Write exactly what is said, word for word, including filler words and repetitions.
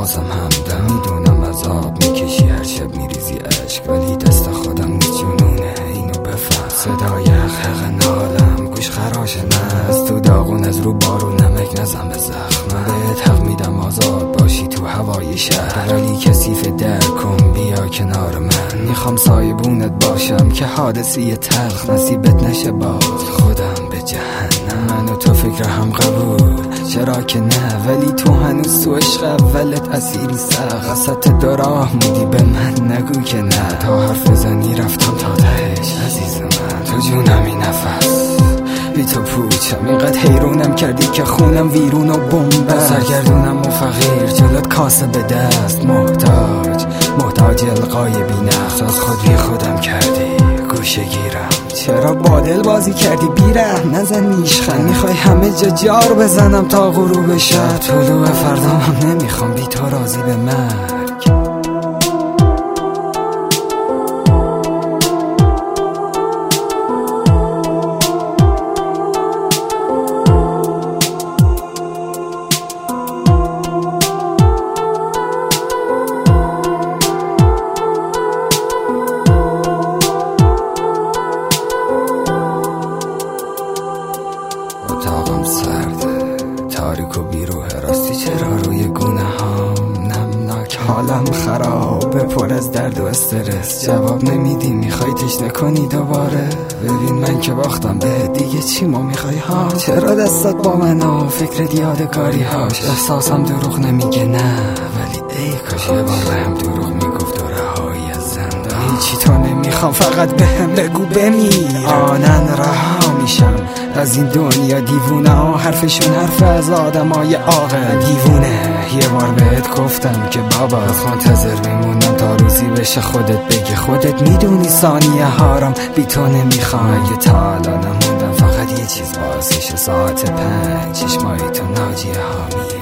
واسم همدم. میدونم عذاب میکشی هر شب میریزی عشق، ولی دست خودم نیست جنونه اینو بفهم. صدای حق نالم گوش خراش نست، تو داغون از رو بارو نمک نزن به زخم. بهت حق میدم آزاد باشی تو هوای شهر، ولی کثیف در کن بیا کنار من. میخوام سایبونت باشم که حادثی تلخ نصیبت نشه باز خودم به جهنم. من و تو فکر هم قبول چرا که نه، ولی تو هنوز تو عشق اولت اسیری سخت. قصت دو راه مودی به من نگو که نه، تا حرف بزنی رفتم تا تهش عزیز من. تو جونمی نفس بی تو پوچم، اینقدر حیرونم کردی که خونم ویرون و بمب. سرگردونم و فقیر جلوت کاسه به دست، محتاج محتاج القای بی نقص. از خود بی خودم کردی گوشه گیرم، چرا با دل بازی کردی بیره نزن نیشخن. میخوای همه جا جار بزنم تا غروب شب، طلوع فردام هم نمیخوام بی تو راضی به مرگ. اتاقم سرده تاریک و بیروه، راستی چرا روی گونه هام نمناک؟ حالم خرابه پر از درد و استرس، جواب نمیدی میخوای تشنه کنی دوباره. ببین من که باختم به دیگه چی ما میخوای ها؟ چرا دستت با من و فکر یادگاری هاش؟ احساسم دروغ نمیگه نه، ولی ای کاش یه بار بهم دروغ میگفت و رهایی از زندان. هیچی تو نمیخوام فقط بهم بگو بمیر، آنن رها میشم از این دنیا. دیوونه ها حرفشون حرف از آدمای عاقل. دیوونه یه بار بهت گفتم که بابا منتظر میمونم تا روزی بشه خودت بگی. خودت میدونی ثانیه هارم بی تو نمیخوام. اگه تا حالا نموندم فقط یه چیز باعثشه، ساعت پنج چشمای تو ناجیه ها میه.